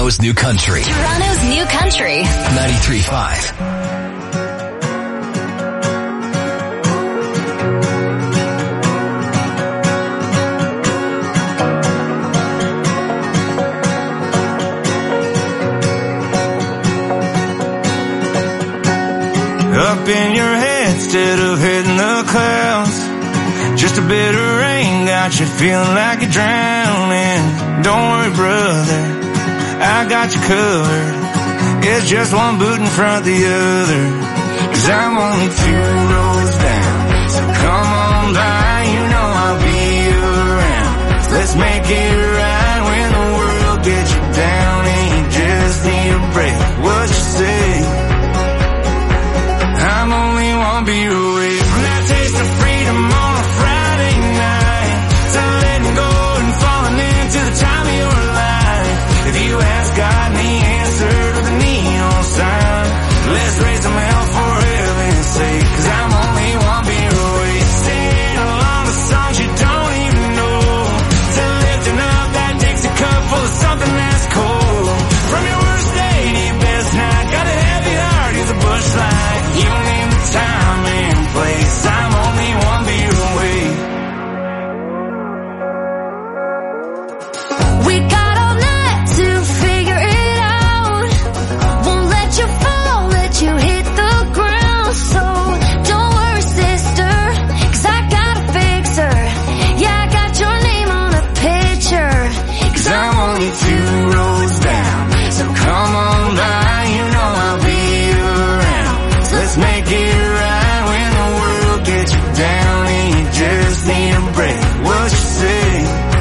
Toronto's new country. Toronto's new country. ninety-three point five. Up in your head instead of hitting the clouds. Just a bit of rain got you feeling like you're drowning. Don't worry, brother, I got you covered. It's just one boot in front of the other. Cause I'm only two rows down, so come on by, you know I'll be around. Let's make it right when the world gets you down and you just need a break. What you say? I'm only one beat away from that taste of freedom on a Friday night, to letting go and falling into the time of your life. If you ask God and the answer to the neon sign, let's raise them hell for heaven's sake. Cause I'm only one beat away, singing along the songs you don't even know, to lifting up that Dixie cup full of something that's cold. From your worst day to your best night, got a heavy heart, he's a bush light. You name the time and place, I'm only one beat away. We got all night to figure it out. Won't let you fall, let you hit the ground. So don't worry, sister, cause I got a fixer. Yeah, I got your name on a picture. Cause I'm only two roads down, so come on by, you know I'll be around. Let's make it right when the world gets you down and you just need a break. What you say?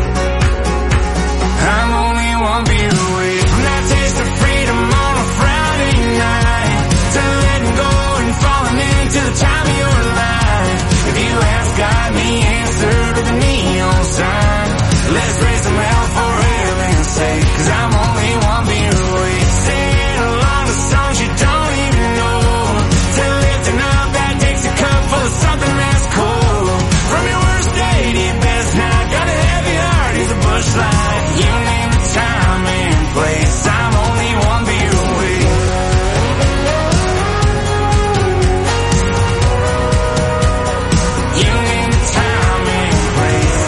I'm only one beat away from that taste of freedom on a Friday night, to letting go and falling into the time of your life. If you ask God the answer to the neon sign, let's raise some hell for heaven's sake. Cause I'm only one beat away, singing along the songs you don't even know, to lifting up that Dixie cup full of something that's cold. From your worst day to your best night, got a heavy heart, he's a bush light. You name the time and place, I'm only one beat away. You name the time and place.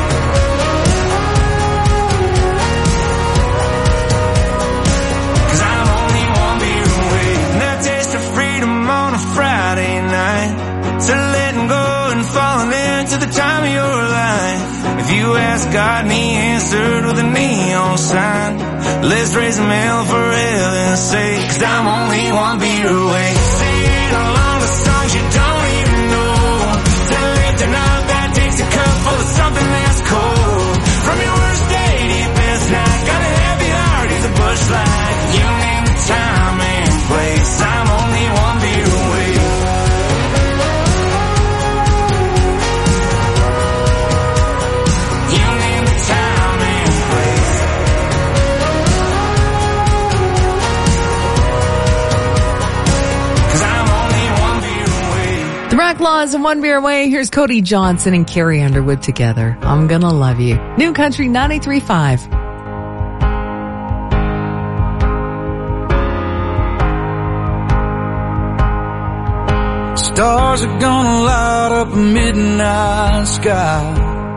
Cause I'm only one beat away from that taste of freedom on a Friday night, to letting go and falling into the time of your life. If you ask God and the answer to the neon sign, let's raise them hell for heaven's sake. Cause I'm only one beat away, singing along the songs you don't even know, to lifting up that Dixie cup full of something that's cold. From your worst day to your best night, got a heavy heart, he's a bush light. You name the time and place, I'm only one beat away. You name the time and place. Cause I'm only one beat away. The Rock Laws and One Beer Away. Here's Cody Johnson and Carrie Underwood together. I'm gonna love you. New Country ninety-three point five. Stars are gonna light up a midnight sky.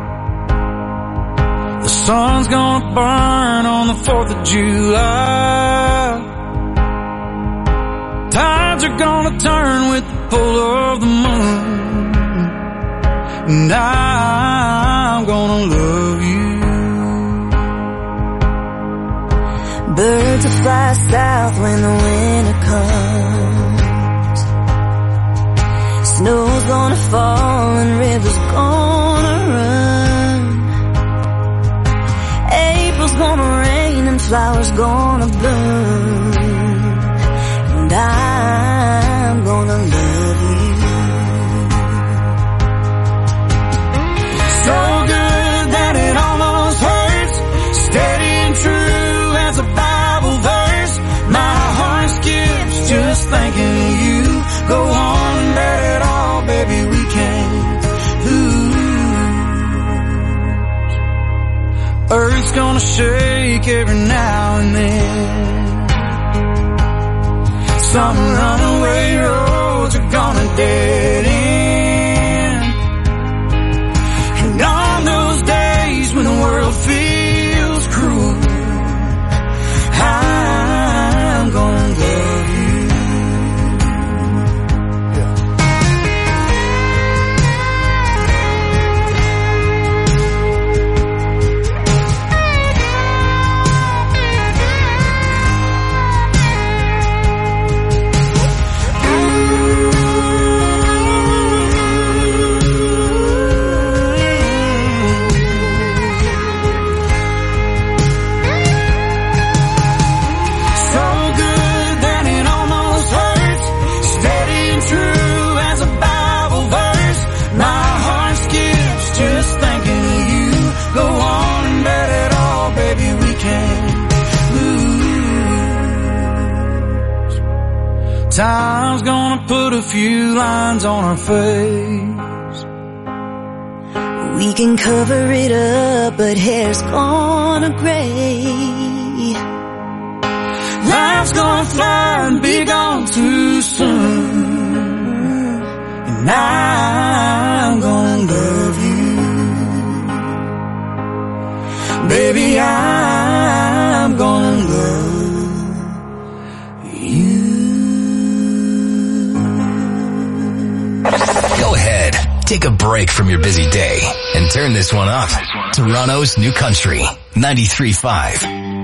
The sun's gonna burn on the fourth of July. Tides are gonna turn with the pull of the moon, and I'm gonna love you. birds will fly south when the winter comes. Snow's gonna fall and rivers gonna run. April's gonna rain and flowers gonna bloom. And I'm gonna love you. So good that it almost hurts. Steady and true as a Bible verse. My heart skips just thinking of you. Go on and bet it all, baby, we can't lose. earth's gonna shake every now and then. Some runaway roads are gonna dead end. And on those days when the world feels cruel, I'm gonna love you. Time's gonna put a few lines on our face. We can cover it up, but hair's gonna gray. Life's gonna fly and be gone too soon. And I'm gonna love you. Baby, I'm gonna love you. Go ahead, take a break from your busy day and turn this one up. Toronto's New Country, ninety-three point five.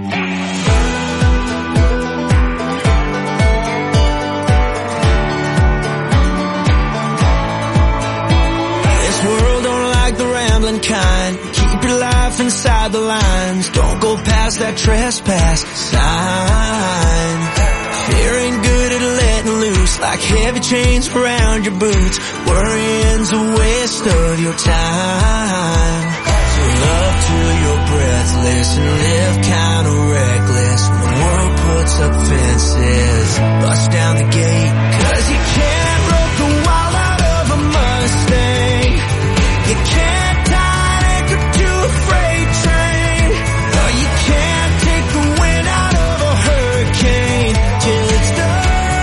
This world don't like the rambling kind. Keep your life inside the lines. Don't go past that trespass sign. Fear ain't good at letting loose, like heavy chains around your boots. Worrying's a waste of your time. So love till you're breathless and live kinda reckless. When the world puts up fences, bust down the gate. Cause you can't rope the wild out of a Mustang. You can't tie an anchor to a freight train. No, you can't take the wind out of a hurricane till it's done.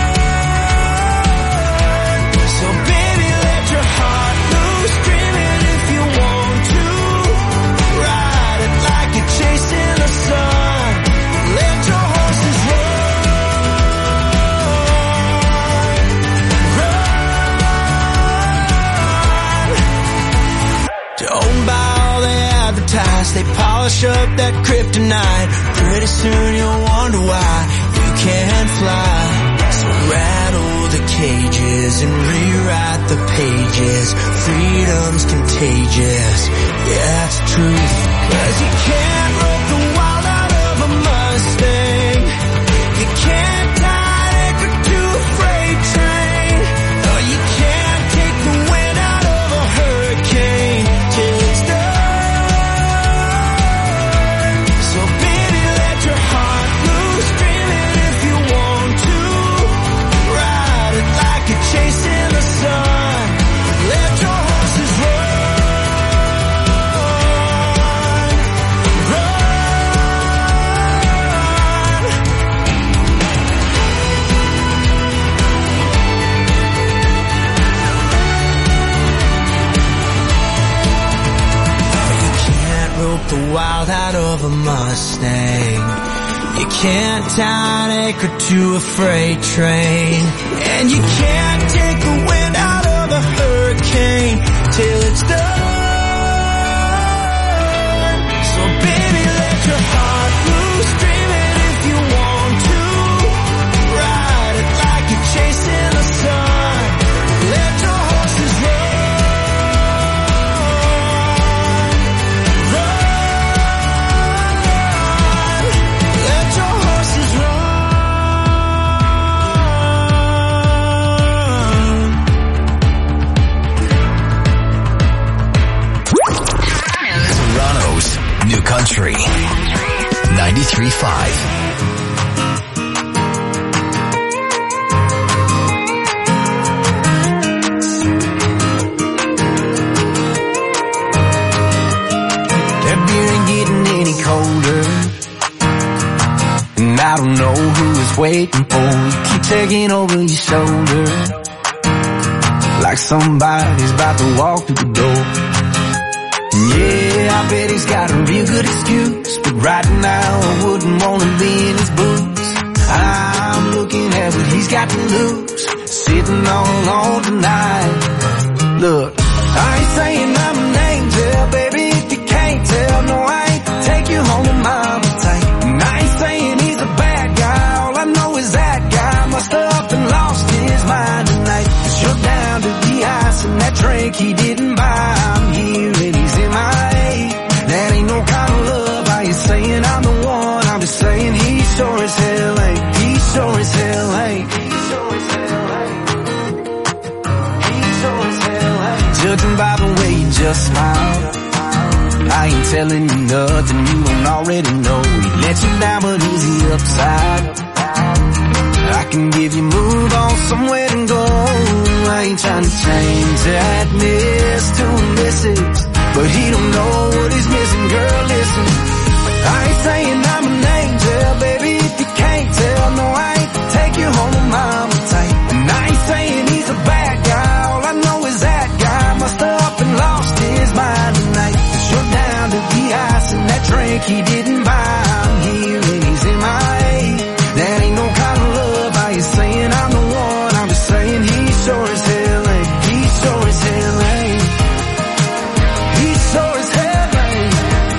So baby, let your heart loose, dream it if you want to. Ride it like you're chasing the sun. Let your horses run. Run. Don't buy all they advertise. They polish up that kryptonite. Pretty soon you'll wonder why you can't fly. So rattle the cages and rewrite the pages. Freedom's contagious, yeah, it's the truth. Cause you can't rope the wild out of a Mustang. You can't tie an anchor to a freight train. No, you can't take the wind out of a hurricane till it's done. So baby, let your heart loose, dream it if you want to. Ride it like you're chasing the sun. Let your horses run. Run. You can't rope the wild out of a Mustang. You can't tie an anchor to a freight train. And you can't take the wind out of a hurricane till it's done. So baby, let your heart loose, dream it if you want to. Ride it like you're chasing the sun. Let your horses run. Run. Let your horses run. Toronto's New Country, ninety-three point five. That beer ain't getting any I don't know who is waiting for you. Keep taking over your shoulder like somebody's about to walk through the door. Yeah, I bet he's got a real good excuse, but right now I wouldn't want to be in his boots. I'm looking at what he's got to lose, sitting all alone tonight. Look, I ain't saying I'm an angel, baby, if you can't tell. No, I ain't take you home to mama tight. And I ain't saying he's a bad guy, all I know is that guy must have up and lost his mind tonight. Cause you're down to the ice and that drink he didn't buy. I'm here and he's in my A. That ain't no kind of love. Are you saying I'm the one? I'm just saying he sure as hell ain't. He sure as hell ain't. He sure as hell ain't. He sure as hell ain't. Judging by the way you just smiled, I ain't telling you nothing you don't already know. He let you down but is he upside? I can give you move on somewhere to go. I ain't trying to change that miss to a missus, but he don't know what he's missing. Girl, listen, I ain't saying I'm an angel, baby, if you can't tell. No, I ain't take you home to mama tight. And I ain't saying he's a bad guy, all I know is that guy must have up and lost his mind tonight. Cause you're down to the ice and that drink he didn't buy. I'm here and he's in my A. That ain't no kind of love. Are you saying I'm the one? I'm just saying he sure as hell ain't. He sure as hell ain't. He sure as hell ain't.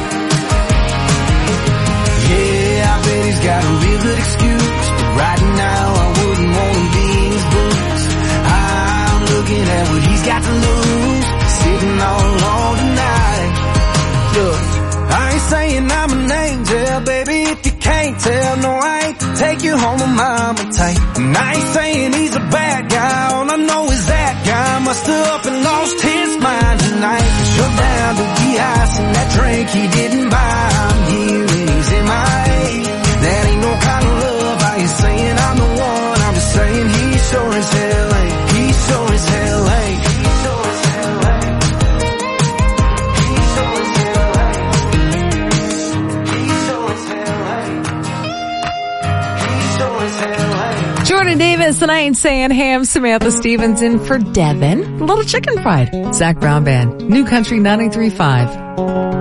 Yeah, I bet he's got a real good excuse, but right now I wouldn't want to be in his boots. I'm looking at what he's got to lose, sitting all alone tonight. Look, I ain't saying I'm an angel, baby, if you can't tell. No, I ain't take you home to mama tight. And I ain't saying he's a bad guy, all I know is that guy must have up and lost his mind tonight. Cause you're down to the ice and that drink he didn't buy. I'm here and he's in my A. That ain't no kind of love. Are you saying I'm the one? I'm just saying he sure as hell ain't. He sure as hell ain't. He sure as hell ain't. He sure as hell ain't. He sure as hell ain't. He sure as hell ain't. Jordan Davis and I Ain't Saying Ham. Samantha Stevens in for Devin. Little Chicken Fried. Zach Brown Band. New Country ninety-three point five.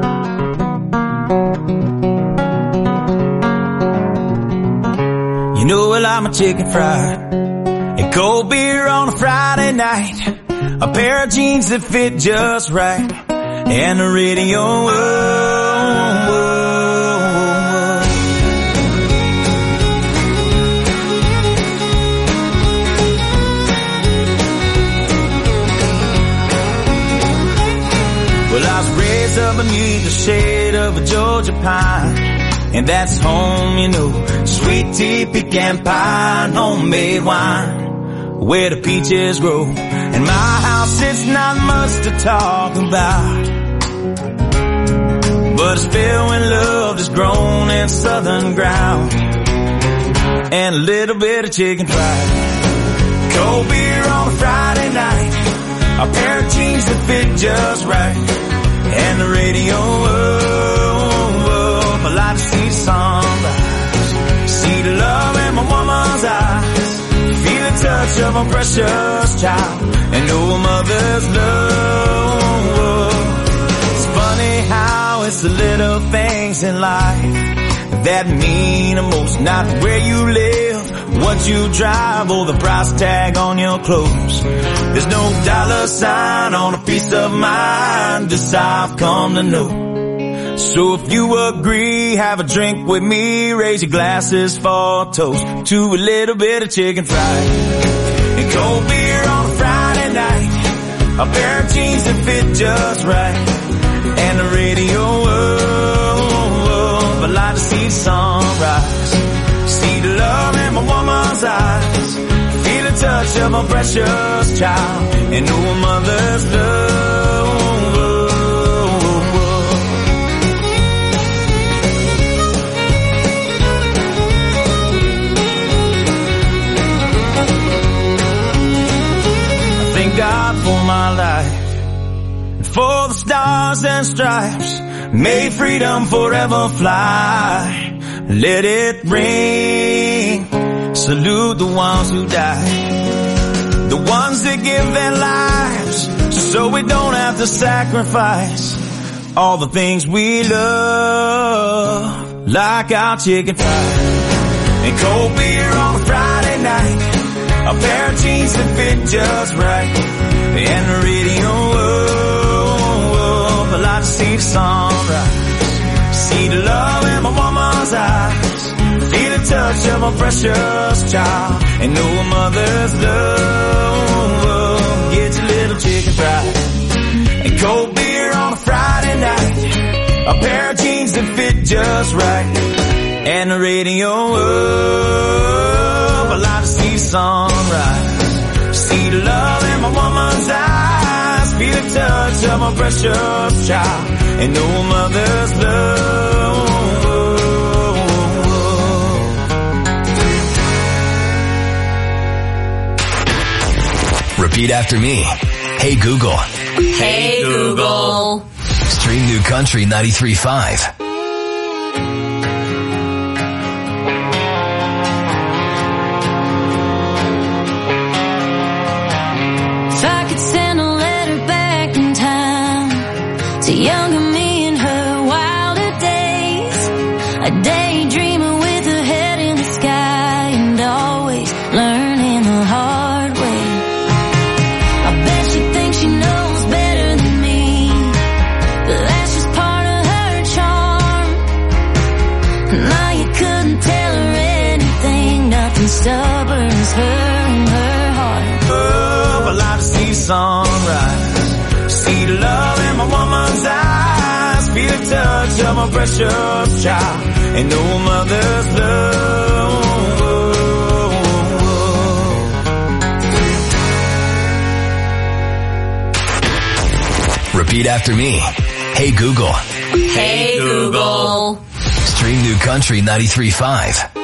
You know well I'm a chicken fried, and cold beer on a Friday night, a pair of jeans that fit just right, and the radio. Whoa, whoa, whoa. Well, I was raised up beneath the shade of a Georgia pine, and that's home, you know. Sweet tea, pecan pie, and homemade wine, where the peaches grow. In my house, it's not much to talk about, but it's filled with love that's grown in southern ground, and a little bit of chicken fried. Cold beer on a Friday night, a pair of jeans that fit just right, and the radio. Oh, oh, I like to see the sunrise, see the love in my woman's eyes, feel the touch of a precious child, and know a mother's love. It's funny how it's the little things in life that mean the most. Not where you live, what you drive, or the price tag on your clothes. There's no dollar sign on a piece of mind, this I've come to know. So if you agree, have a drink with me, raise your glasses for a toast to a little bit of chicken fried, and cold beer on a Friday night, a pair of jeans that fit just right, and the radio. Oh, I like to see the sunrise, see the love in my woman's eyes, feel the touch of a precious child, and know a mother's love. God for my life, and for the stars and stripes, may freedom forever fly. let it ring. Salute the ones who died, the ones that give their lives so we don't have to sacrifice all the things we love, like our chicken fried and cold beer on a Friday night, a pair of jeans that fit just right, and the radio up. I like to see the sunrise, see the love in my mama's eyes, feel the touch of my precious child, and know a mother's love. Get your little chicken fried and cold beer on a Friday night, a pair of jeans that fit just right, and the radio up. I like to see the sunrise, see the love in my woman's eyes, feel the touch of my precious child, and know a mother's love. Repeat after me. Hey Google. Hey Google. Stream New Country ninety-three point five. If I could send a letter back in time to younger me in her wilder days, a daydreamer with her head in the sky and always learning the hard way. I bet she thinks she knows better than me, but that's just part of her charm. Now you couldn't tell her anything, nothing stubborn as her and her heart. Oh, I like to see the sunrise, see the love in my woman's eyes, feel the touch of my precious child, and know a mother's love. Repeat after me. Hey Google. Hey Google. Stream New Country ninety-three point five.